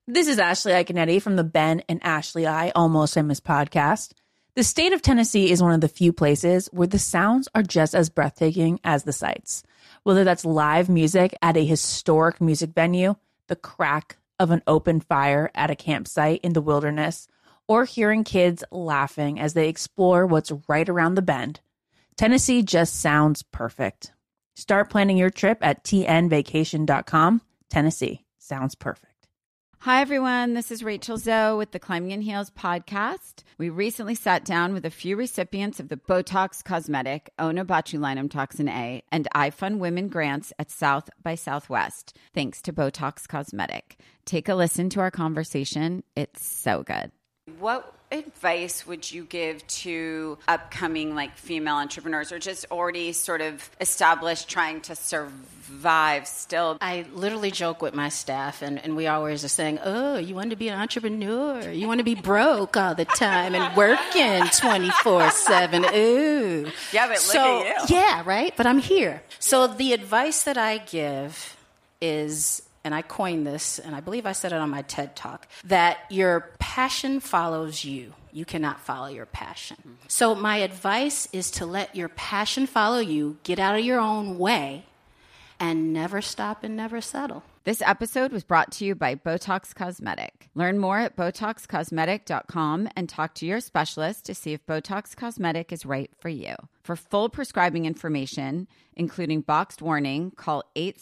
This is Ashley Iaconetti from the Ben and Ashley I Almost Famous podcast. The state of Tennessee is one of the few places where the sounds are just as breathtaking as the sights. Whether that's live music at a historic music venue, the crack of an open fire at a campsite in the wilderness, or hearing kids laughing as they explore what's right around the bend, Tennessee just sounds perfect. Start planning your trip at tnvacation.com. Tennessee sounds perfect. Hi, everyone. This is Rachel Zoe with the Climbing in Heels podcast. We recently sat down with a few recipients of the Botox Cosmetic, Onabotulinum Toxin A, and iFund Women grants at South by Southwest, thanks to Botox Cosmetic. Take a listen to our conversation. It's so good. What advice would you give to upcoming female entrepreneurs or just already sort of established trying to survive still? I literally joke with my staff and we always are saying, oh, you want to be an entrepreneur? You want to be broke all the time and working 24/7. Ooh. Yeah, but look at you. Yeah, right? But I'm here. So the advice that I give is, and I coined this, and I believe I said it on my TED Talk, that your passion follows you. You cannot follow your passion. Mm-hmm. So my advice is to let your passion follow you, get out of your own way, and never stop and never settle. This episode was brought to you by Botox Cosmetic. Learn more at BotoxCosmetic.com and talk to your specialist to see if Botox Cosmetic is right for you. For full prescribing information, including boxed warning, call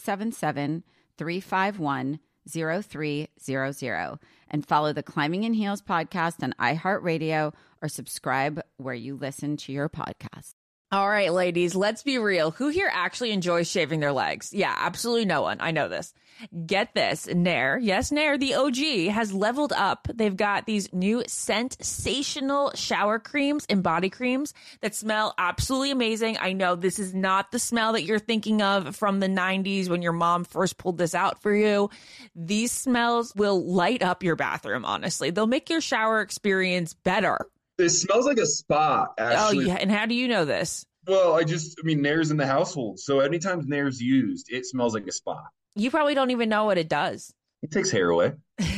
877-351-0300 and follow the Climbing in Heels podcast on iHeartRadio or subscribe where you listen to your podcast. All right, ladies, let's be real. Who here actually enjoys shaving their legs? Yeah, absolutely no one. I know this. Get this. Nair, yes, Nair, the OG, has leveled up. They've got these new sensational shower creams and body creams that smell absolutely amazing. I know this is not the smell that you're thinking of from the 90s when your mom first pulled this out for you. These smells will light up your bathroom, honestly. They'll make your shower experience better. It smells like a spa, actually. Oh, yeah. And how do you know this? Well, Nair's in the household. So anytime Nair's used, it smells like a spa. You probably don't even know what it does. It takes hair away.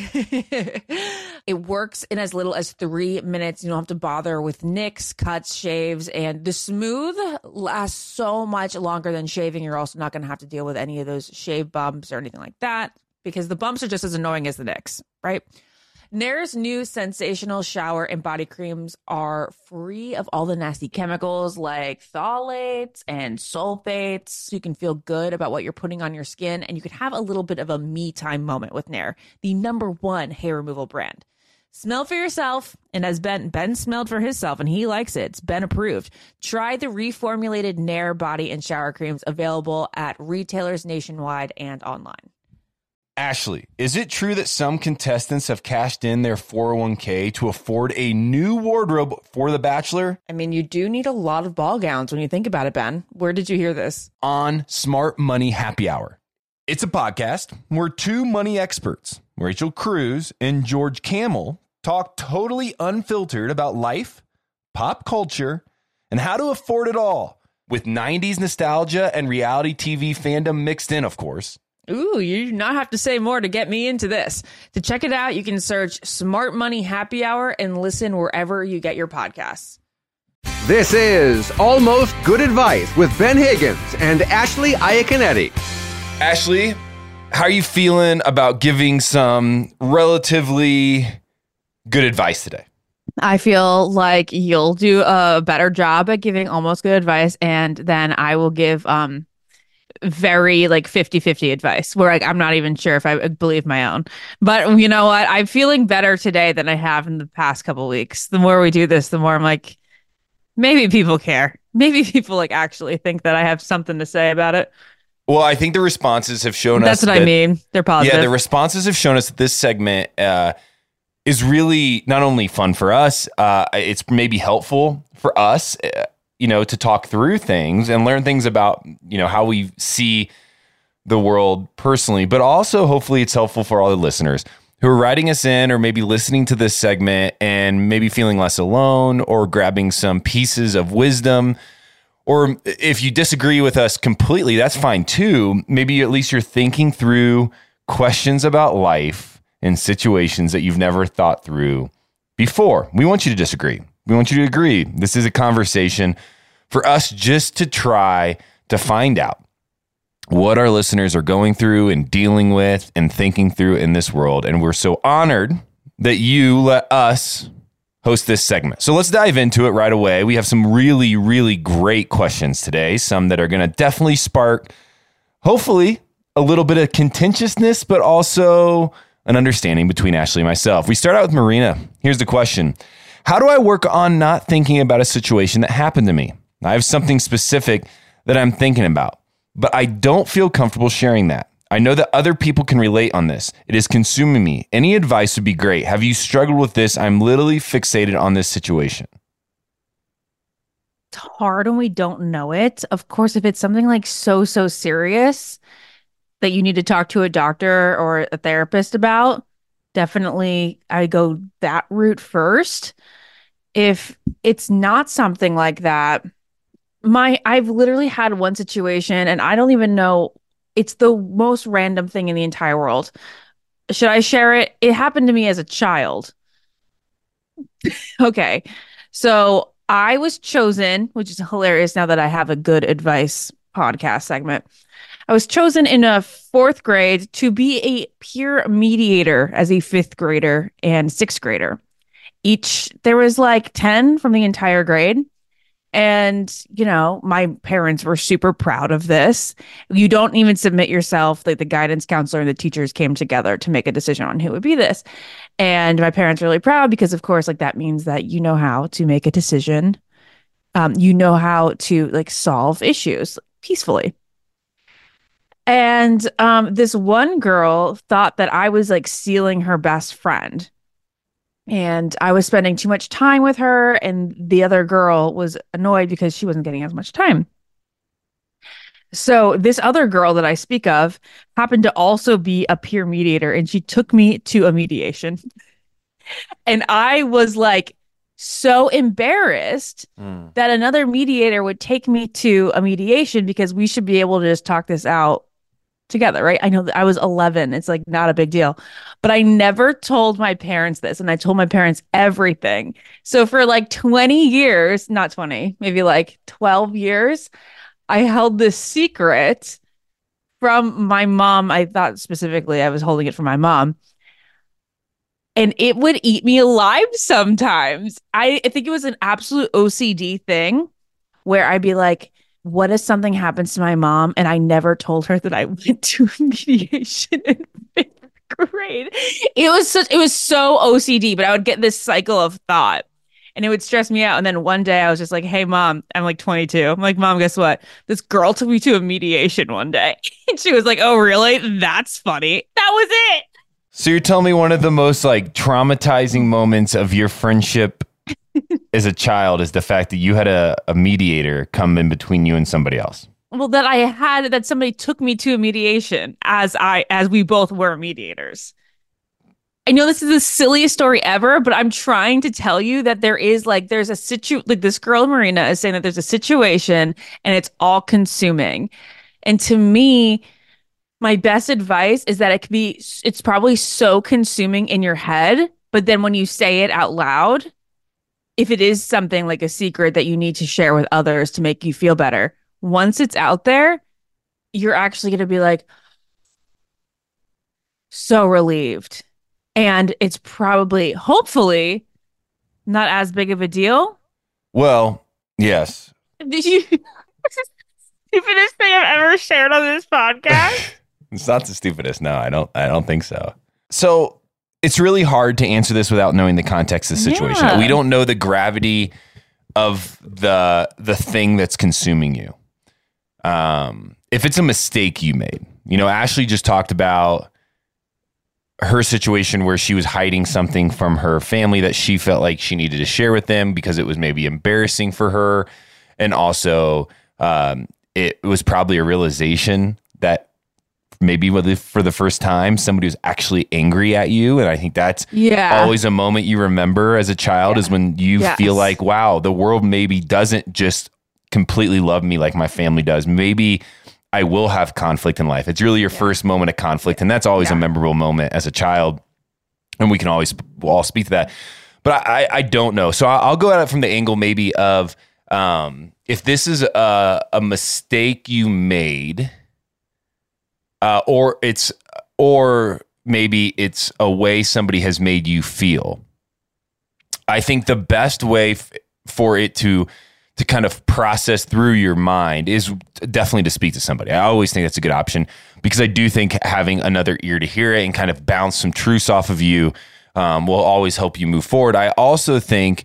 It works in as little as 3 minutes. You don't have to bother with nicks, cuts, shaves, and the smooth lasts so much longer than shaving. You're also not going to have to deal with any of those shave bumps or anything like that because the bumps are just as annoying as the nicks, right? Nair's new sensational shower and body creams are free of all the nasty chemicals like phthalates and sulfates. So you can feel good about what you're putting on your skin, and you can have a little bit of a me time moment with Nair, the #1 hair removal brand. Smell for yourself, and as Ben smelled for himself, and he likes it. It's Ben approved. Try the reformulated Nair body and shower creams available at retailers nationwide and online. Ashley, is it true that some contestants have cashed in their 401k to afford a new wardrobe for The Bachelor? I mean, you do need a lot of ball gowns when you think about it, Ben. Where did you hear this? On Smart Money Happy Hour. It's a podcast where two money experts, Rachel Cruz and George Kamel, talk totally unfiltered about life, pop culture, and how to afford it all, with 90s nostalgia and reality TV fandom mixed in, of course. Ooh, you do not have to say more to get me into this. To check it out, you can search Smart Money Happy Hour and listen wherever you get your podcasts. This is Almost Good Advice with Ben Higgins and Ashley Iaconetti. Ashley, how are you feeling about giving some relatively good advice today? I feel like you'll do a better job at giving almost good advice, and then I will give very 50-50 advice where I'm not even sure if I believe my own. But you know what? I'm feeling better today than I have in the past couple of weeks. The more we do this, the more I'm like, maybe people care. Maybe people actually think that I have something to say about it. Well, I think the responses have shown us. That's what I mean. They're positive. Yeah, the responses have shown us that this segment is really not only fun for us, it's maybe helpful for us, to talk through things and learn things about, how we see the world personally, but also hopefully it's helpful for all the listeners who are writing us in or maybe listening to this segment and maybe feeling less alone or grabbing some pieces of wisdom. Or if you disagree with us completely, that's fine too. Maybe at least you're thinking through questions about life in situations that you've never thought through before. We want you to disagree. We want you to agree. This is a conversation for us just to try to find out what our listeners are going through and dealing with and thinking through in this world. And we're so honored that you let us host this segment. So let's dive into it right away. We have some really, really great questions today, some that are going to definitely spark, hopefully, a little bit of contentiousness, but also an understanding between Ashley and myself. We start out with Marina. Here's the question. How do I work on not thinking about a situation that happened to me? I have something specific that I'm thinking about, but I don't feel comfortable sharing that. I know that other people can relate on this. It is consuming me. Any advice would be great. Have you struggled with this? I'm literally fixated on this situation. It's hard when we don't know it. Of course, if it's something like so serious that you need to talk to a doctor or a therapist about, definitely I go that route first. If it's not something like that, I've literally had one situation and I don't even know. It's the most random thing in the entire world. Should I share it? It happened to me as a child. Okay. So I was chosen, which is hilarious now that I have a good advice podcast segment. I was chosen in a 4th grade to be a peer mediator as a 5th grader and 6th grader. There was like 10 from the entire grade. And, my parents were super proud of this. You don't even submit yourself. Like the guidance counselor and the teachers came together to make a decision on who would be this. And my parents were really proud because, of course, like that means that you know how to make a decision. You know how to like solve issues peacefully. And this one girl thought that I was like stealing her best friend. And I was spending too much time with her, and the other girl was annoyed because she wasn't getting as much time. So this other girl that I speak of happened to also be a peer mediator, and she took me to a mediation. And I was like so embarrassed that another mediator would take me to a mediation because we should be able to just talk this out together, right? I know that I was 11. It's like not a big deal, but I never told my parents this, and I told my parents everything. So for like 20 years, not 20, maybe like 12 years, I held this secret from my mom. I thought specifically I was holding it from my mom, and it would eat me alive sometimes. I think it was an absolute OCD thing where I'd be like, what if something happens to my mom? And I never told her that I went to mediation in 5th grade. It was so OCD, but I would get this cycle of thought and it would stress me out. And then one day I was just like, hey, Mom, I'm like 22. I'm like, Mom, guess what? This girl took me to a mediation one day. And she was like, oh, really? That's funny. That was it. So you're telling me one of the most like traumatizing moments of your friendship as a child is the fact that you had a mediator come in between you and somebody else. Well, that somebody took me to a mediation as we both were mediators. I know this is the silliest story ever, but I'm trying to tell you that there's a like this girl Marina is saying that there's a situation and it's all consuming. And to me, my best advice is that it's probably so consuming in your head, but then when you say it out loud, if it is something like a secret that you need to share with others to make you feel better, once it's out there, you're actually going to be like so relieved. And it's probably, hopefully, not as big of a deal. Well, yes. Did you? Stupidest thing I've ever shared on this podcast. It's not the stupidest. No, I don't think so. So it's really hard to answer this without knowing the context of the situation. Yeah. We don't know the gravity of the thing that's consuming you. If it's a mistake you made, Ashley just talked about her situation where she was hiding something from her family that she felt like she needed to share with them because it was maybe embarrassing for her. And also, it was probably a realization that maybe for the first time, somebody was actually angry at you. And I think that's always a moment you remember as a child is when you feel like, wow, the world maybe doesn't just completely love me like my family does. Maybe I will have conflict in life. It's really your first moment of conflict. And that's always a memorable moment as a child. And we'll all speak to that. But I don't know. So I'll go at it from the angle maybe of if this is a mistake you made, or maybe it's a way somebody has made you feel. I think the best way for it to kind of process through your mind is definitely to speak to somebody. I always think that's a good option because I do think having another ear to hear it and kind of bounce some truths off of you will always help you move forward. I also think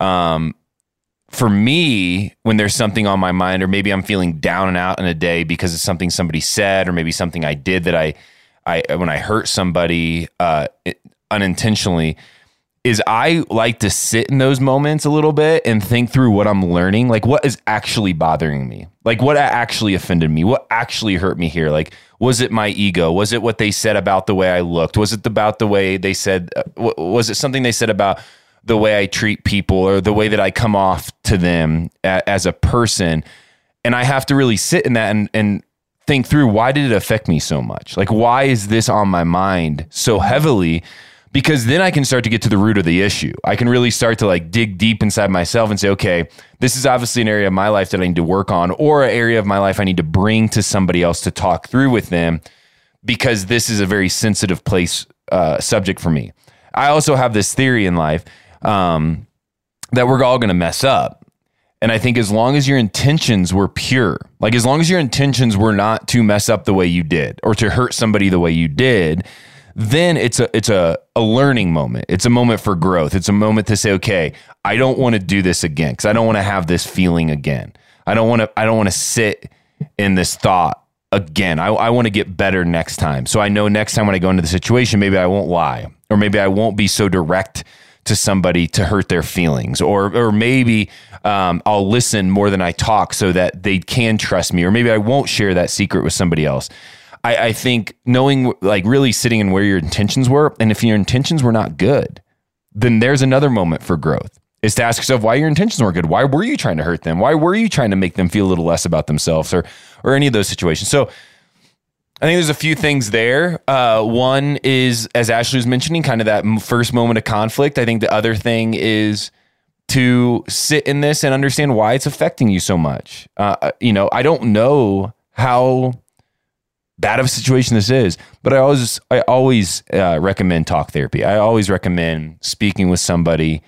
for me, when there's something on my mind, or maybe I'm feeling down and out in a day because of something somebody said, or maybe something I did that I when I hurt somebody unintentionally, is I like to sit in those moments a little bit and think through what I'm learning. Like, what is actually bothering me? Like, what actually offended me? What actually hurt me here? Like, was it my ego? Was it what they said about the way I looked? Was it about the way they said, was it something they said about the way I treat people or the way that I come off to them as a person? And I have to really sit in that and think through, why did it affect me so much? Like, why is this on my mind so heavily? Because then I can start to get to the root of the issue. I can really start to like dig deep inside myself and say, okay, this is obviously an area of my life that I need to work on, or an area of my life I need to bring to somebody else to talk through with them, because this is a very sensitive subject for me. I also have this theory in life that we're all going to mess up. And I think as long as your intentions were pure, like as long as your intentions were not to mess up the way you did or to hurt somebody the way you did, then it's a learning moment. It's a moment for growth. It's a moment to say, okay, I don't want to do this again because I don't want to have this feeling again. I don't want to sit in this thought again. I want to get better next time. So I know next time when I go into the situation, maybe I won't lie, or maybe I won't be so direct to somebody to hurt their feelings, or maybe I'll listen more than I talk so that they can trust me, or maybe I won't share that secret with somebody else. I think knowing, like really sitting in where your intentions were, and if your intentions were not good, then there's another moment for growth, is to ask yourself why your intentions weren't good. Why were you trying to hurt them? Why were you trying to make them feel a little less about themselves, or any of those situations? So I think there's a few things there. One is, as Ashley was mentioning, kind of that first moment of conflict. I think the other thing is to sit in this and understand why it's affecting you so much. I don't know how bad of a situation this is, but I always recommend talk therapy. I always recommend speaking with somebody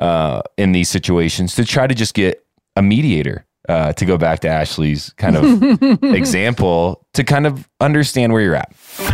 in these situations to try to just get a mediator, to go back to Ashley's kind of example, to kind of understand where you're at.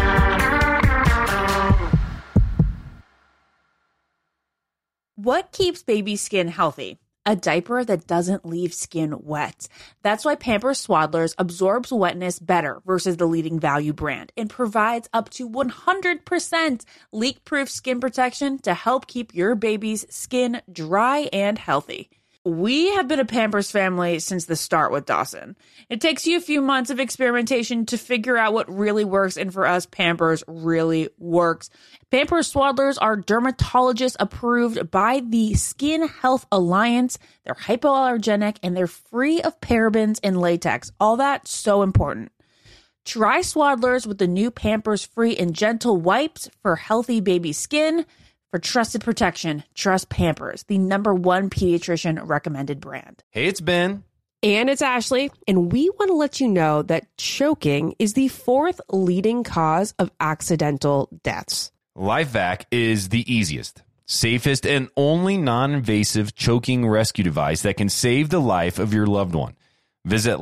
What keeps baby skin healthy? A diaper that doesn't leave skin wet. That's why Pampers Swaddlers absorbs wetness better versus the leading value brand and provides up to 100% leak-proof skin protection to help keep your baby's skin dry and healthy. We have been a Pampers family since the start with Dawson. It takes you a few months of experimentation to figure out what really works, and for us, Pampers really works. Pampers Swaddlers are dermatologist approved by the Skin Health Alliance. They're hypoallergenic and they're free of parabens and latex. All that so important. Try Swaddlers with the new Pampers Free and Gentle wipes for healthy baby skin. For trusted protection, trust Pampers, the #1 pediatrician recommended brand. Hey, it's Ben. And it's Ashley, and we want to let you know that choking is the 4th leading cause of accidental deaths. LifeVac is the easiest, safest, and only non-invasive choking rescue device that can save the life of your loved one. Visit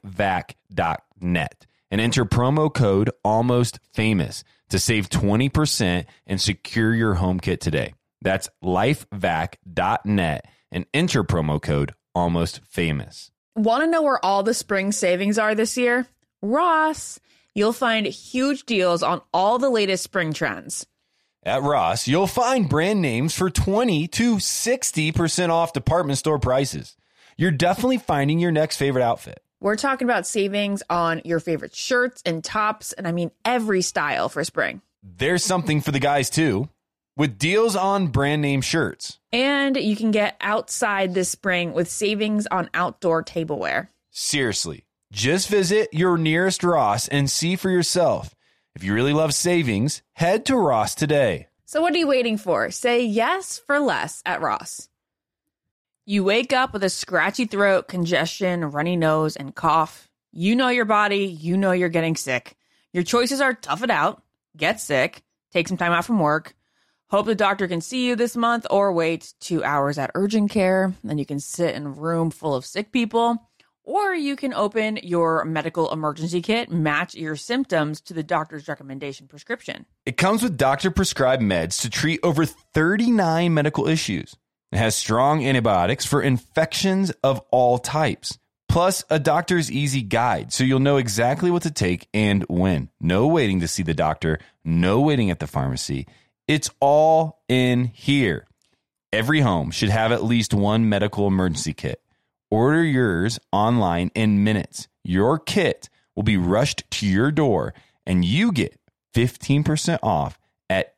lifevac.net and enter promo code ALMOSTFamous to save 20% and secure your home kit today. That's lifevac.net and enter promo code ALMOSTFamous. Want to know where all the spring savings are this year? Ross. You'll find huge deals on all the latest spring trends. At Ross, you'll find brand names for 20 to 60% off department store prices. You're definitely finding your next favorite outfit. We're talking about savings on your favorite shirts and tops, and I mean every style for spring. There's something for the guys too, with deals on brand name shirts. And you can get outside this spring with savings on outdoor tableware. Seriously, just visit your nearest Ross and see for yourself. If you really love savings, head to Ross today. So what are you waiting for? Say yes for less at Ross. You wake up with a scratchy throat, congestion, runny nose, and cough. You know your body. You know you're getting sick. Your choices are tough it out, get sick, take some time out from work, hope the doctor can see you this month, or wait 2 hours at urgent care. Then you can sit in a room full of sick people. Or you can open your medical emergency kit, match your symptoms to the doctor's recommendation prescription. It comes with doctor-prescribed meds to treat over 39 medical issues. It has strong antibiotics for infections of all types. Plus, a doctor's easy guide, so you'll know exactly what to take and when. No waiting to see the doctor, no waiting at the pharmacy. It's all in here. Every home should have at least one medical emergency kit. Order yours online in minutes. Your kit will be rushed to your door, and you get 15% off at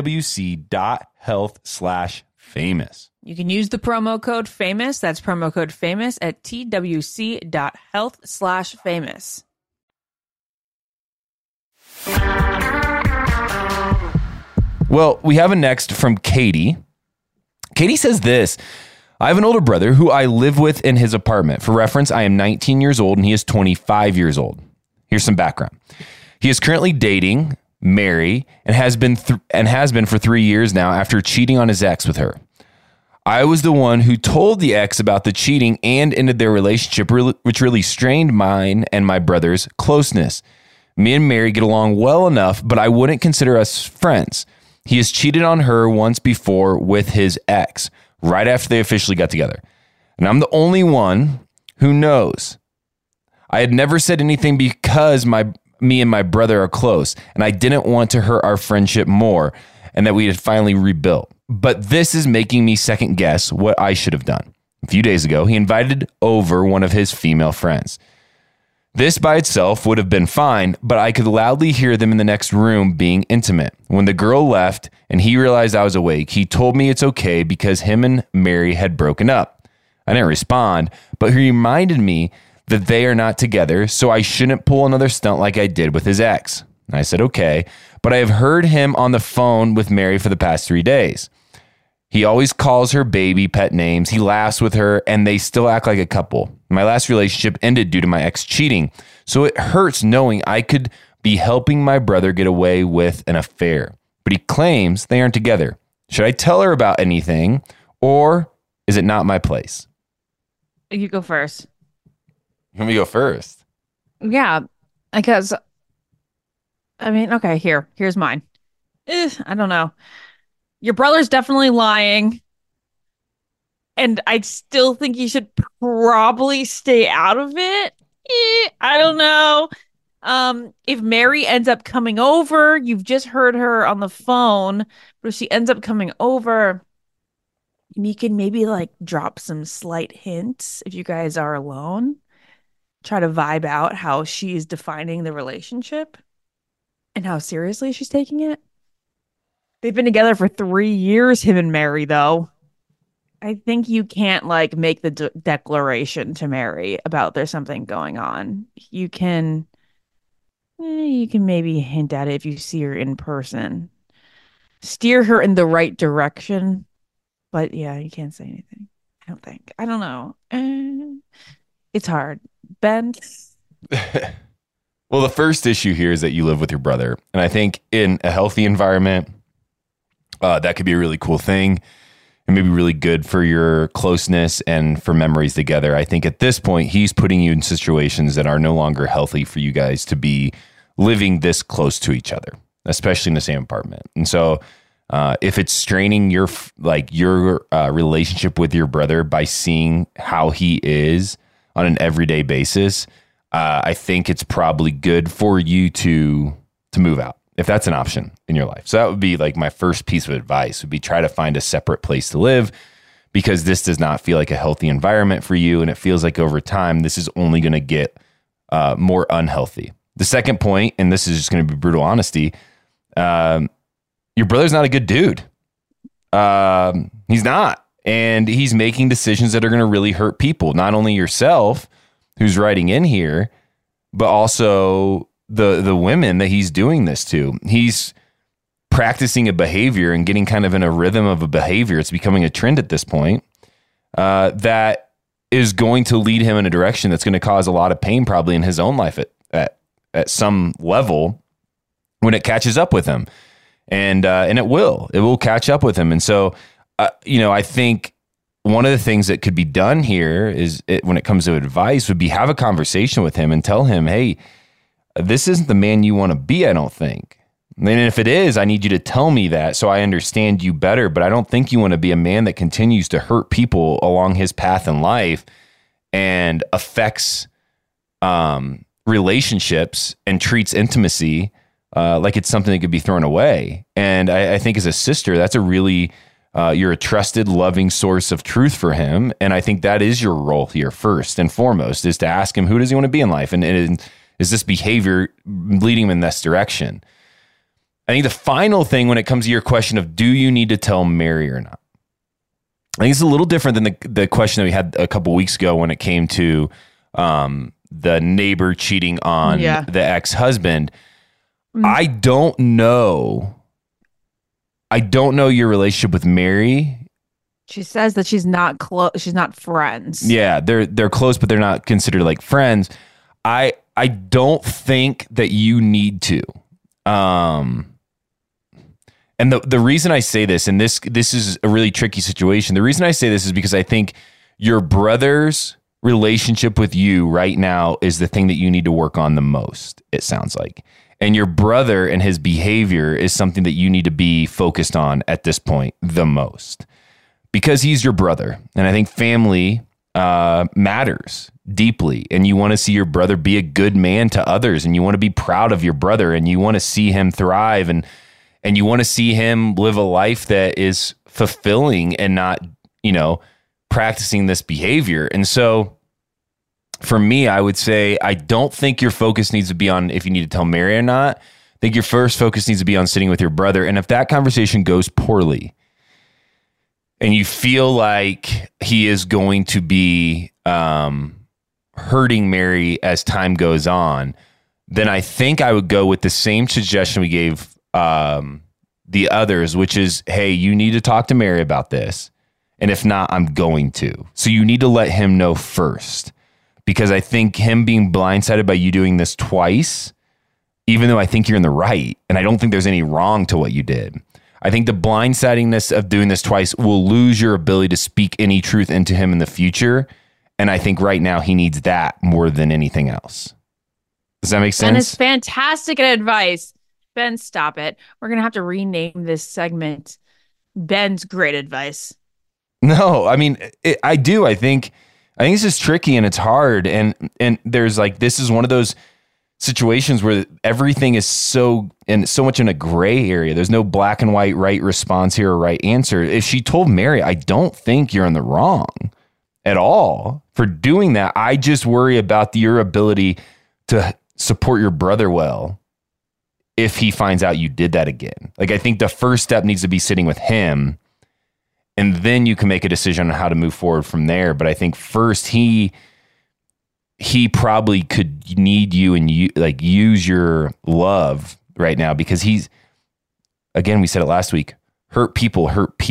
twc.health/famous. You can use the promo code FAMOUS. That's promo code FAMOUS at twc.health/famous. Well, we have a next from Katie. Katie says this: I have an older brother who I live with in his apartment. For reference, I am 19 years old and he is 25 years old. Here's some background. He is currently dating Mary and has been for 3 years now after cheating on his ex with her. I was the one who told the ex about the cheating and ended their relationship, which really strained mine and my brother's closeness. Me and Mary get along well enough, but I wouldn't consider us friends. He has cheated on her once before with his ex, right after they officially got together. And I'm the only one who knows. I had never said anything because me and my brother are close, and I didn't want to hurt our friendship more, and that we had finally rebuilt. But this is making me second guess what I should have done. A few days ago, he invited over one of his female friends. This by itself would have been fine, but I could loudly hear them in the next room being intimate. When the girl left and he realized I was awake, he told me it's okay because him and Mary had broken up. I didn't respond, but he reminded me that they are not together, so I shouldn't pull another stunt like I did with his ex. I said, okay, but I have heard him on the phone with Mary for the past 3 days. He always calls her baby pet names. He laughs with her, and they still act like a couple. My last relationship ended due to my ex cheating, so it hurts knowing I could be helping my brother get away with an affair. But he claims they aren't together. Should I tell her about anything, or is it not my place? You go first. Let me go first. Yeah, because, I mean, okay, here's mine. I don't know. Your brother's definitely lying. And I still think you should probably stay out of it. I don't know. If Mary ends up coming over, you've just heard her on the phone, but if she ends up coming over, you can maybe like drop some slight hints if you guys are alone. Try to vibe out how she is defining the relationship and how seriously she's taking it. They've been together for 3 years, him and Mary, though. I think you can't like make the declaration to Mary about there's something going on. You can maybe hint at it if you see her in person. Steer her in the right direction. But yeah, you can't say anything. I don't think. I don't know. It's hard. Ben? Well, the first issue here is that you live with your brother. And I think in a healthy environment, that could be a really cool thing and maybe really good for your closeness and for memories together. I think at this point, he's putting you in situations that are no longer healthy for you guys to be living this close to each other, especially in the same apartment. And so if it's straining your relationship with your brother by seeing how he is on an everyday basis, I think it's probably good for you to move out, if that's an option in your life. So that would be like my first piece of advice would be try to find a separate place to live, because this does not feel like a healthy environment for you. And it feels like over time, this is only going to get more unhealthy. The second point, and this is just going to be brutal honesty, your brother's not a good dude. He's not. And he's making decisions that are going to really hurt people, not only yourself who's writing in here, but also the women that he's doing this to. He's practicing a behavior and getting kind of in a rhythm of a behavior. It's becoming a trend at this point that is going to lead him in a direction that's going to cause a lot of pain probably in his own life at some level when it catches up with him. And it will catch up with him. And so, I think one of the things that could be done here is when it comes to advice would be have a conversation with him and tell him, hey, this isn't the man you want to be, I don't think. And if it is, I need you to tell me that so I understand you better. But I don't think you want to be a man that continues to hurt people along his path in life and affects relationships and treats intimacy like it's something that could be thrown away. And I think as a sister, that's a really, you're a trusted, loving source of truth for him. And I think that is your role here first and foremost, is to ask him, who does he want to be in life? And is this behavior leading him in this direction? I think the final thing when it comes to your question of, do you need to tell Mary or not? I think it's a little different than the question that we had a couple weeks ago when it came to the neighbor cheating on the ex-husband. I don't know your relationship with Mary. She says that she's not close. She's not friends. Yeah, they're close, but they're not considered like friends. I don't think that you need to. And the reason I say this, and this is a really tricky situation. The reason I say this is because I think your brother's relationship with you right now is the thing that you need to work on the most, it sounds like. And your brother and his behavior is something that you need to be focused on at this point the most, because he's your brother. And I think family matters deeply, and you want to see your brother be a good man to others, and you want to be proud of your brother, and you want to see him thrive, and you want to see him live a life that is fulfilling and not, practicing this behavior. And so for me, I would say, I don't think your focus needs to be on if you need to tell Mary or not. I think your first focus needs to be on sitting with your brother. And if that conversation goes poorly and you feel like he is going to be hurting Mary as time goes on, then I think I would go with the same suggestion we gave the others, which is, hey, you need to talk to Mary about this. And if not, I'm going to. So you need to let him know first. Because I think him being blindsided by you doing this twice, even though I think you're in the right, and I don't think there's any wrong to what you did, I think the blindsidingness of doing this twice will lose your ability to speak any truth into him in the future. And I think right now he needs that more than anything else. Does that make sense? Ben is fantastic at advice. Ben, stop it. We're going to have to rename this segment Ben's Great Advice. No, I mean, I do. I think this is tricky and it's hard. And there's this is one of those situations where everything is so much in a gray area. There's no black and white right response here or right answer. If she told Mary, I don't think you're in the wrong at all for doing that. I just worry about your ability to support your brother well if he finds out you did that again. I think the first step needs to be sitting with him, and then you can make a decision on how to move forward from there. But I think first he probably could need you and use your love right now, because he's, again, we said it last week, hurt people,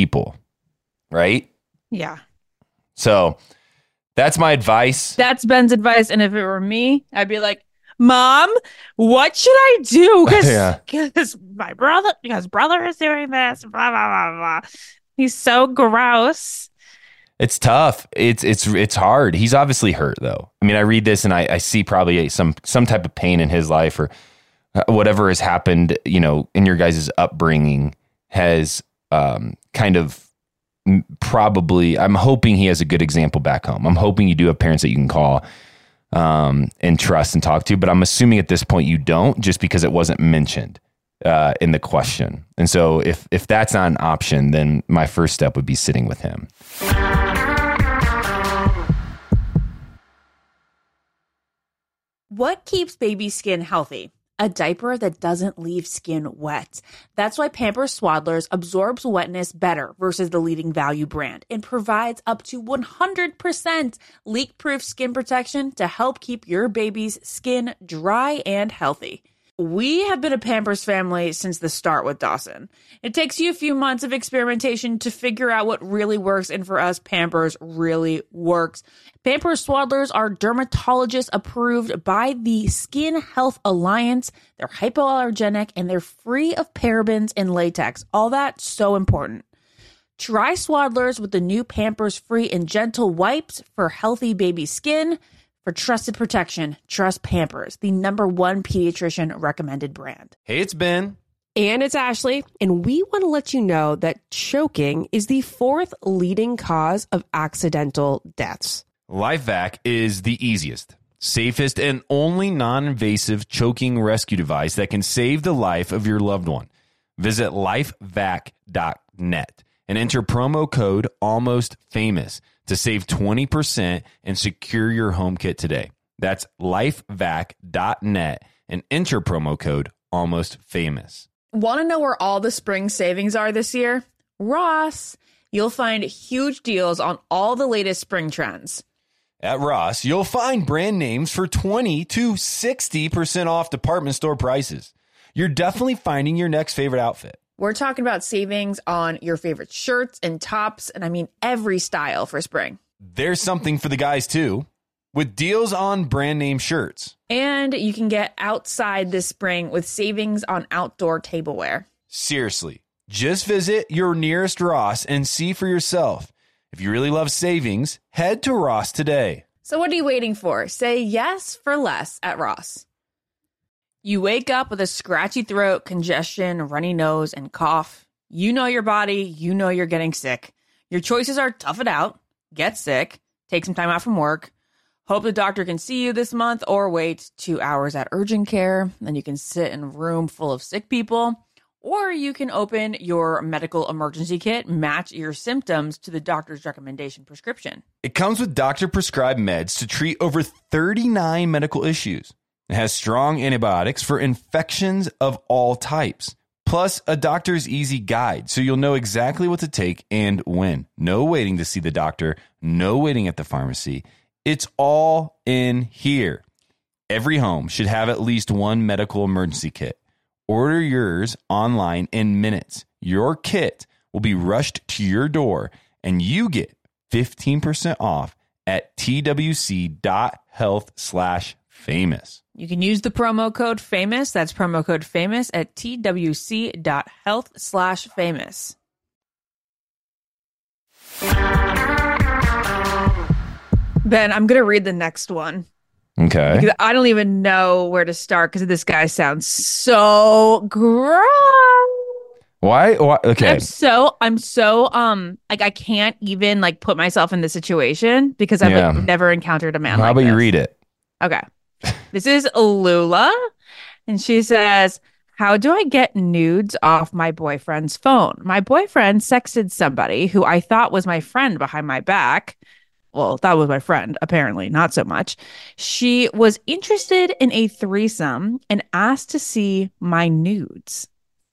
right? Yeah. So that's my advice. That's Ben's advice. And if it were me, I'd be like, Mom, what should I do? Because my brother is doing this, blah, blah, blah, blah. He's so gross. It's tough. It's hard. He's obviously hurt, though. I mean, I read this and I see probably some type of pain in his life, or whatever has happened, in your guys' upbringing has kind of probably, I'm hoping he has a good example back home. I'm hoping you do have parents that you can call and trust and talk to, but I'm assuming at this point you don't, just because it wasn't mentioned in the question. And so if that's not an option, then my first step would be sitting with him. What keeps baby skin healthy? A diaper that doesn't leave skin wet. That's why Pampers Swaddlers absorbs wetness better versus the leading value brand and provides up to 100% leak-proof skin protection to help keep your baby's skin dry and healthy. We have been a Pampers family since the start with Dawson. It takes you a few months of experimentation to figure out what really works, and for us, Pampers really works. Pampers Swaddlers are dermatologist approved by the Skin Health Alliance. They're hypoallergenic and they're free of parabens and latex. All that so important. Try Swaddlers with the new Pampers Free and Gentle wipes for healthy baby skin. For trusted protection, trust Pampers, the #1 pediatrician recommended brand. Hey, it's Ben. And it's Ashley, and we want to let you know that choking is the 4th leading cause of accidental deaths. LifeVac is the easiest, safest, and only non-invasive choking rescue device that can save the life of your loved one. Visit lifevac.net and enter promo code ALMOSTFamous to save 20% and secure your home kit today. That's lifevac.net and enter promo code ALMOSTFamous. Want to know where all the spring savings are this year? Ross. You'll find huge deals on all the latest spring trends. At Ross, you'll find brand names for 20 to 60% off department store prices. You're definitely finding your next favorite outfit. We're talking about savings on your favorite shirts and tops, and I mean every style for spring. There's something for the guys too, with deals on brand name shirts. And you can get outside this spring with savings on outdoor tableware. Seriously, just visit your nearest Ross and see for yourself. If you really love savings, head to Ross today. So what are you waiting for? Say yes for less at Ross. You wake up with a scratchy throat, congestion, runny nose, and cough. You know your body. You know you're getting sick. Your choices are tough it out, get sick, take some time out from work, hope the doctor can see you this month, or wait 2 hours at urgent care. Then you can sit in a room full of sick people. Or you can open your medical emergency kit, match your symptoms to the doctor's recommendation prescription. It comes with doctor-prescribed meds to treat over 39 medical issues. It has strong antibiotics for infections of all types, plus a doctor's easy guide, so you'll know exactly what to take and when. No waiting to see the doctor, no waiting at the pharmacy. It's all in here. Every home should have at least one medical emergency kit. Order yours online in minutes. Your kit will be rushed to your door, and you get 15% off at twc.health/famous. You can use the promo code FAMOUS. That's promo code FAMOUS at twc.health/famous. Ben, I'm going to read the next one. Okay. Because I don't even know where to start because this guy sounds so gross. Why? Okay. I'm so like I can't even like put myself in the situation because I've like, never encountered a man like this. How about you read it? Okay. This is Lula, and she says, "How do I get nudes off my boyfriend's phone? My boyfriend sexted somebody who I thought was my friend behind my back. Well, that was my friend, apparently, not so much. She was interested in a threesome and asked to see my nudes.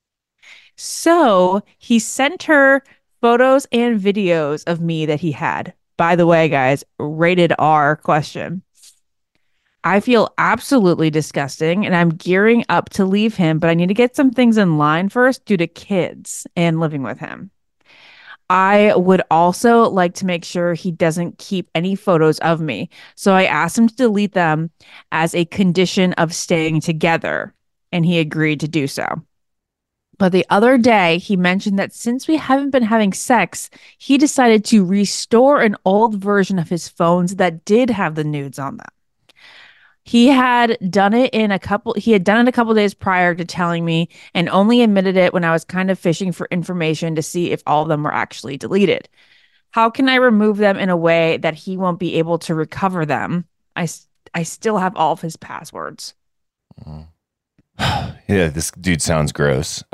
So he sent her photos and videos of me that he had. By the way, guys, rated R question. I feel absolutely disgusting and I'm gearing up to leave him, but I need to get some things in line first due to kids and living with him. I would also like to make sure he doesn't keep any photos of me. So I asked him to delete them as a condition of staying together, and he agreed to do so. But the other day, he mentioned that since we haven't been having sex, he decided to restore an old version of his phones that did have the nudes on them. He had done it a couple days prior to telling me and only admitted it when I was kind of fishing for information to see if all of them were actually deleted. How can I remove them in a way that he won't be able to recover them? I still have all of his passwords. Yeah, this dude sounds gross.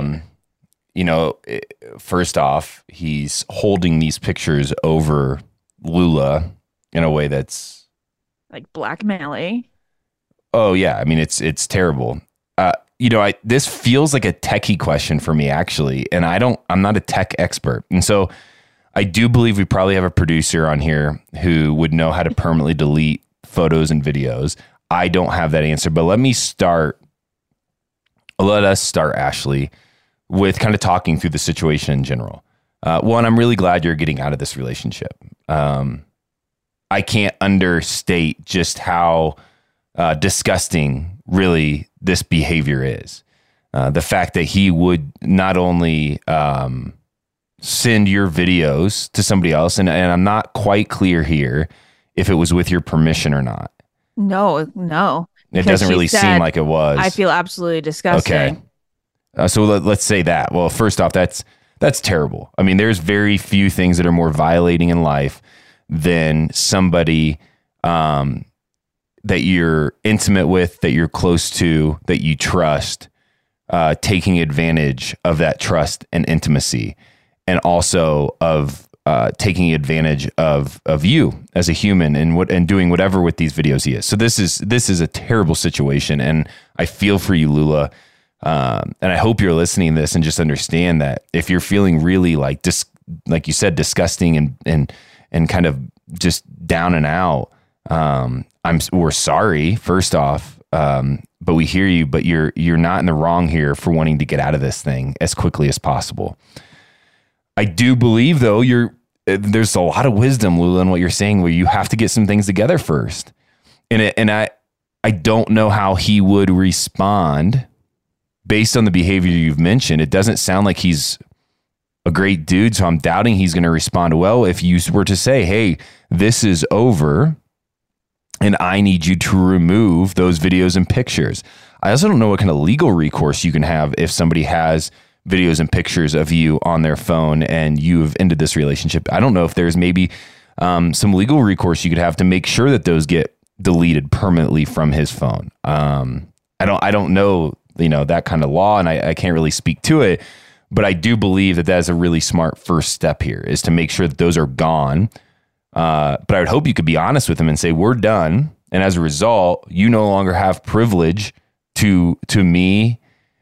First off, he's holding these pictures over Lula in a way that's like blackmailing. Oh yeah, I mean it's terrible. This feels like a techie question for me actually, and I'm not a tech expert, and so I do believe we probably have a producer on here who would know how to permanently delete photos and videos. I don't have that answer, but let me start Let us start, Ashley, with kind of talking through the situation in general. One, I'm really glad you're getting out of this relationship. I can't understate just how disgusting really this behavior is. The fact that he would not only send your videos to somebody else, and I'm not quite clear here if it was with your permission or not. No. It doesn't really seem like it was. I feel absolutely disgusting. Okay. So let's say that. Well, first off, that's terrible. I mean, there's very few things that are more violating in life than somebody that you're intimate with, that you're close to, that you trust, taking advantage of that trust and intimacy, and also of taking advantage of you as a human and doing whatever with these videos he is. So this is a terrible situation, and I feel for you, Lula. And I hope you're listening to this and just understand that if you're feeling really like you said, disgusting and kind of just down and out, we're sorry, first off, but we hear you, but you're not in the wrong here for wanting to get out of this thing as quickly as possible. I do believe, though, there's a lot of wisdom, Lula, in what you're saying, where you have to get some things together first. And I don't know how he would respond based on the behavior you've mentioned. It doesn't sound like he's a great dude, so I'm doubting he's going to respond well if you were to say, hey, this is over, and I need you to remove those videos and pictures. I also don't know what kind of legal recourse you can have if somebody has videos and pictures of you on their phone and you have ended this relationship. I don't know if there's maybe some legal recourse you could have to make sure that those get deleted permanently from his phone. I don't know, that kind of law, and I can't really speak to it, but I do believe that is a really smart first step here, is to make sure that those are gone. But I would hope you could be honest with him and say, we're done. And as a result, you no longer have privilege to me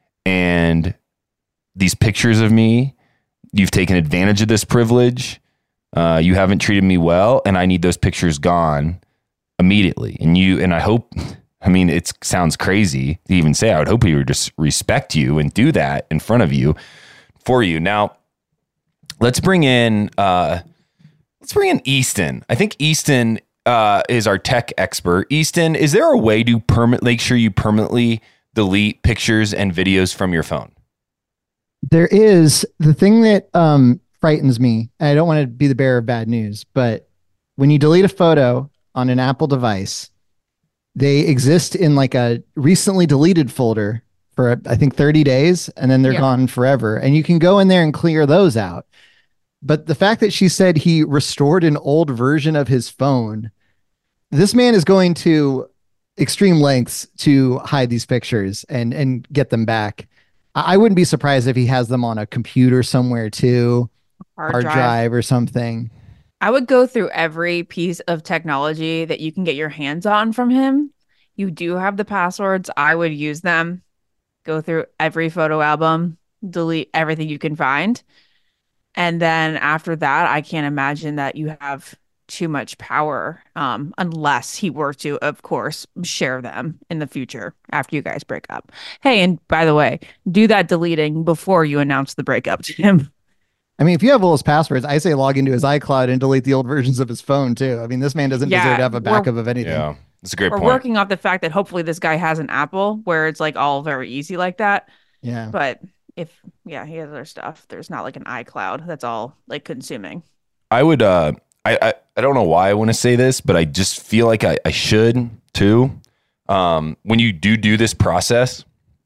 and these pictures of me. You've taken advantage of this privilege. You haven't treated me well, and I need those pictures gone immediately. And I hope, it sounds crazy to even say, I would hope he would just respect you and do that in front of you, for you. Now, let's bring in Easton. I think Easton is our tech expert. Easton, is there a way to make sure you permanently delete pictures and videos from your phone? There is. The thing that frightens me, and I don't want to be the bearer of bad news, but when you delete a photo on an Apple device, they exist in like a recently deleted folder for, I think, 30 days, and then they're gone forever. And you can go in there and clear those out. But the fact that she said he restored an old version of his phone, this man is going to extreme lengths to hide these pictures and get them back. I wouldn't be surprised if he has them on a computer somewhere too, hard drive or something. I would go through every piece of technology that you can get your hands on from him. You do have the passwords. I would use them. Go through every photo album, delete everything you can find. And then after that, I can't imagine that you have too much power, unless he were to, of course, share them in the future after you guys break up. Hey, and by the way, do that deleting before you announce the breakup to him. If you have all his passwords, I say log into his iCloud and delete the old versions of his phone too. This man doesn't deserve to have a backup of anything. Yeah, that's a great point. We're working off the fact that hopefully this guy has an Apple where it's like all very easy like that. Yeah. But if he has other stuff, there's not like an iCloud that's all like consuming. I would, I don't know why I want to say this, but I just feel like I should too. When you do this process,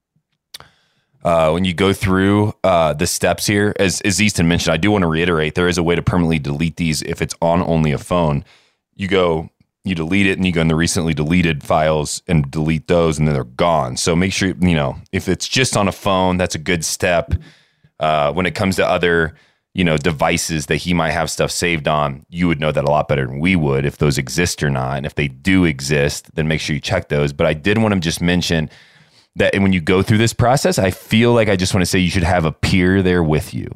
when you go through the steps here, as Easton mentioned, I do want to reiterate, there is a way to permanently delete these if it's on only a phone. You delete it and you go in the recently deleted files and delete those, and then they're gone. So make sure, if it's just on a phone, that's a good step. When it comes to other, devices that he might have stuff saved on, you would know that a lot better than we would if those exist or not. And if they do exist, then make sure you check those. But I did want to just mention that when you go through this process, I feel like I just want to say you should have a peer there with you,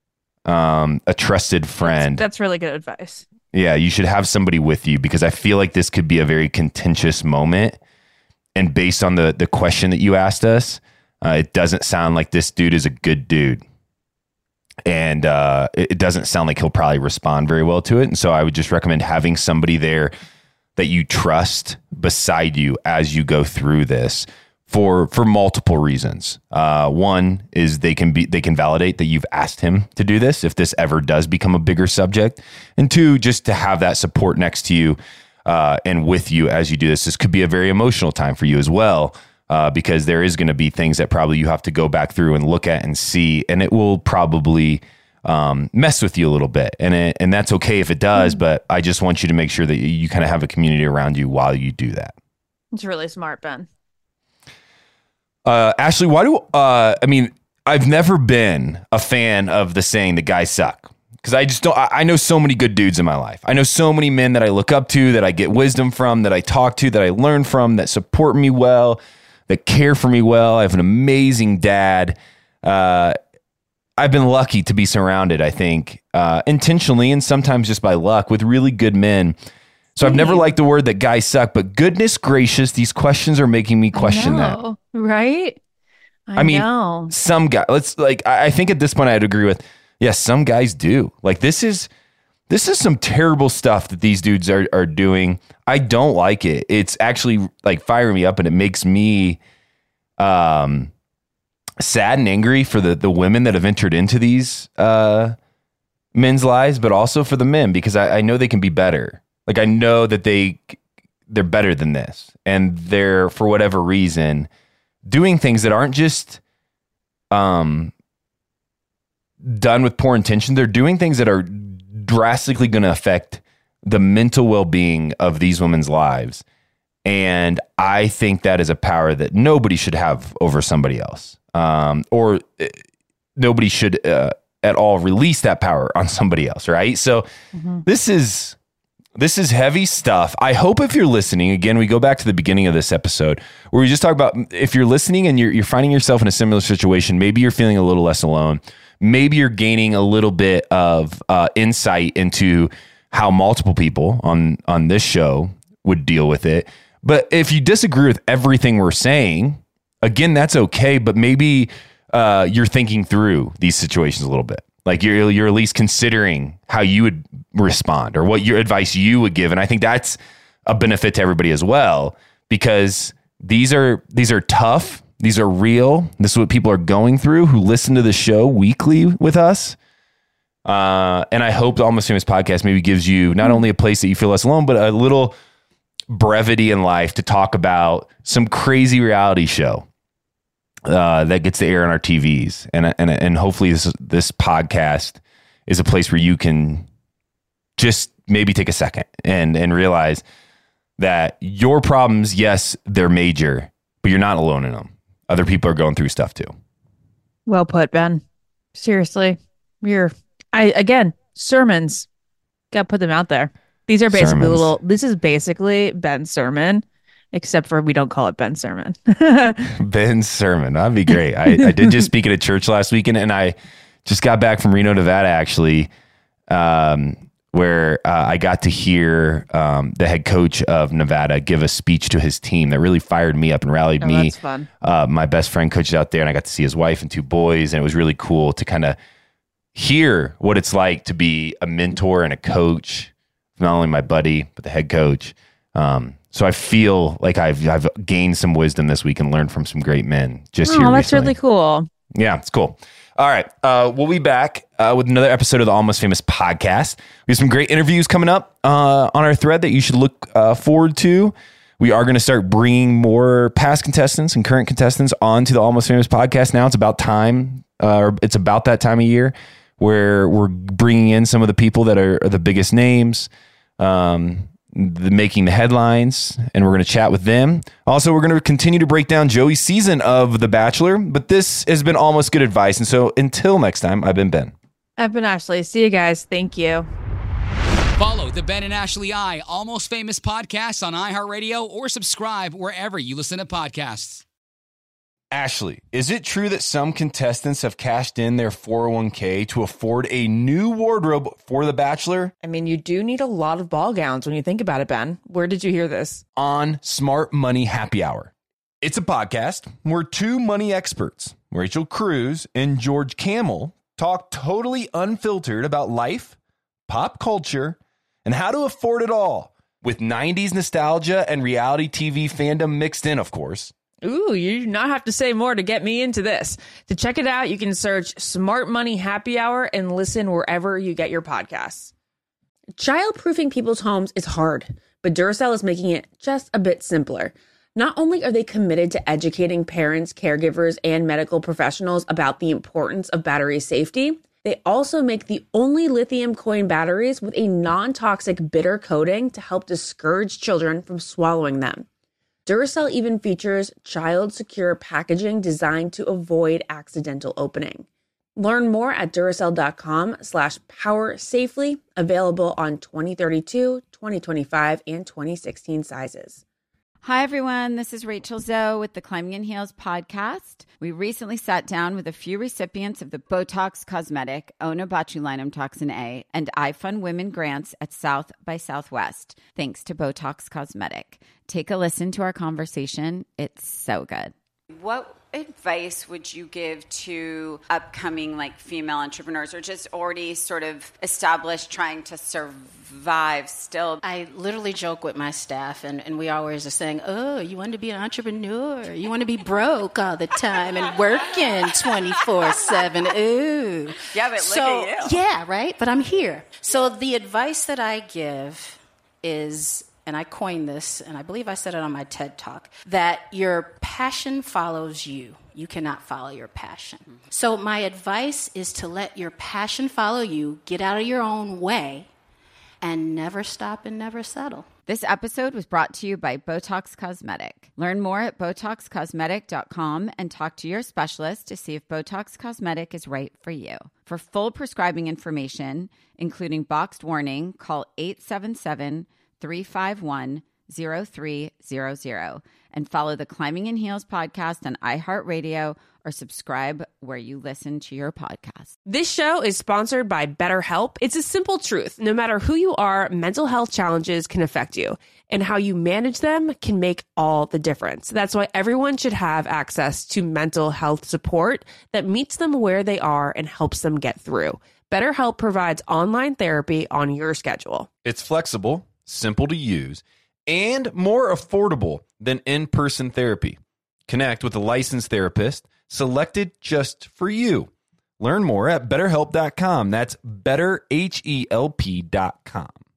a trusted friend. That's really good advice. Yeah, you should have somebody with you, because I feel like this could be a very contentious moment. And based on the question that you asked us, It doesn't sound like this dude is a good dude. And it doesn't sound like he'll probably respond very well to it. And so I would just recommend having somebody there that you trust beside you as you go through this for multiple reasons. One is they can validate that you've asked him to do this if this ever does become a bigger subject. And two, just to have that support next to you and with you as you do this. This could be a very emotional time for you as well. Because there is going to be things that probably you have to go back through and look at and see, and it will probably mess with you a little bit. And that's okay if it does, but I just want you to make sure that you kind of have a community around you while you do that. It's really smart, Ben. Ashley, I've never been a fan of the saying that guys suck. Because I know so many good dudes in my life. I know so many men that I look up to, that I get wisdom from, that I talk to, that I learn from, that support me well, that care for me well. I have an amazing dad. I've been lucky to be surrounded, I think, intentionally and sometimes just by luck, with really good men. So I've never liked the word that guys suck, but goodness gracious, these questions are making me question that. Right? I know. Some guys, I think at this point I'd agree with, yes, some guys do. Like this is some terrible stuff that these dudes are doing. I don't like it. It's actually like firing me up, and it makes me sad and angry for the women that have entered into these men's lives, but also for the men, because I know they can be better. Like I know that they're better than this, and they're, for whatever reason, doing things that aren't just done with poor intention. They're doing things that are drastically going to affect the mental well-being of these women's lives. And I think that is a power that nobody should have over somebody else. Or nobody should at all release that power on somebody else, right? So this is heavy stuff. I hope if you're listening, again, we go back to the beginning of this episode where we just talk about if you're listening and you're finding yourself in a similar situation, maybe you're feeling a little less alone. Maybe you're gaining a little bit of insight into how multiple people on this show would deal with it. But if you disagree with everything we're saying, again, that's okay. But maybe you're thinking through these situations a little bit. Like you're at least considering how you would respond or what your advice you would give. And I think that's a benefit to everybody as well, because these are tough. These are real. This is what people are going through who listen to the show weekly with us. And I hope the Almost Famous podcast maybe gives you not only a place that you feel less alone, but a little brevity in life to talk about some crazy reality show that gets to air on our TVs. And hopefully this podcast is a place where you can just maybe take a second and realize that your problems, yes, they're major, but you're not alone in them. Other people are going through stuff too. Well put, Ben. Seriously. Sermons. Got to put them out there. These are basically this is basically Ben's sermon, except for we don't call it Ben's sermon. Ben's sermon. That'd be great. I did just speak at a church last weekend, and I just got back from Reno, Nevada, actually, where I got to hear the head coach of Nevada give a speech to his team that really fired me up and rallied me. That's fun. My best friend coached out there, and I got to see his wife and two boys, and it was really cool to kind of hear what it's like to be a mentor and a coach, not only my buddy, but the head coach. So I feel like I've gained some wisdom this week and learned from some great men just here. Oh, that's really cool. Yeah, it's cool. All right. We'll be back with another episode of the Almost Famous podcast. We have some great interviews coming up on our thread that you should look forward to. We are going to start bringing more past contestants and current contestants onto the Almost Famous podcast now. It's about time. It's about that time of year where we're bringing in some of the people that are the biggest names, making the headlines, and we're going to chat with them. Also, we're going to continue to break down Joey's season of The Bachelor, but this has been Almost Good Advice. And so until next time, I've been Ben. I've been Ashley. See you guys. Thank you. Follow the Ben and Ashley I Almost Famous podcast on iHeartRadio or subscribe wherever you listen to podcasts. Ashley, is it true that some contestants have cashed in their 401k to afford a new wardrobe for The Bachelor? I mean, you do need a lot of ball gowns when you think about it, Ben. Where did you hear this? On Smart Money Happy Hour. It's a podcast where two money experts, Rachel Cruz and George Kamel, talk totally unfiltered about life, pop culture, and how to afford it all, with 90s nostalgia and reality TV fandom mixed in, of course. Ooh, you do not have to say more to get me into this. To check it out, you can search Smart Money Happy Hour and listen wherever you get your podcasts. Child-proofing people's homes is hard, but Duracell is making it just a bit simpler. Not only are they committed to educating parents, caregivers, and medical professionals about the importance of battery safety, they also make the only lithium coin batteries with a non-toxic bitter coating to help discourage children from swallowing them. Duracell even features child-secure packaging designed to avoid accidental opening. Learn more at Duracell.com/powersafely, available on 2032, 2025, and 2016 sizes. Hi, everyone. This is Rachel Zoe with the Climbing in Heels podcast. We recently sat down with a few recipients of the Botox Cosmetic, Onabotulinum Toxin A, and iFund Women grants at South by Southwest, thanks to Botox Cosmetic. Take a listen to our conversation. It's so good. What advice would you give to upcoming female entrepreneurs or just already sort of established trying to survive still? I literally joke with my staff and we always are saying, oh, you want to be an entrepreneur? You want to be broke all the time and working 24/7. Ooh. Yeah, but look at you. Yeah, right? But I'm here. So the advice that I give is, and I coined this, and I believe I said it on my TED Talk, that your passion follows you. You cannot follow your passion. Mm-hmm. So my advice is to let your passion follow you, get out of your own way, and never stop and never settle. This episode was brought to you by Botox Cosmetic. Learn more at BotoxCosmetic.com and talk to your specialist to see if Botox Cosmetic is right for you. For full prescribing information, including boxed warning, call 877-351-0300 and follow the Climbing in Heels podcast on iHeartRadio or subscribe where you listen to your podcast. This show is sponsored by BetterHelp. It's a simple truth. No matter who you are, mental health challenges can affect you, and how you manage them can make all the difference. That's why everyone should have access to mental health support that meets them where they are and helps them get through. BetterHelp provides online therapy on your schedule. It's flexible, simple to use, and more affordable than in-person therapy. Connect with a licensed therapist selected just for you. Learn more at BetterHelp.com. That's BetterHelp.com.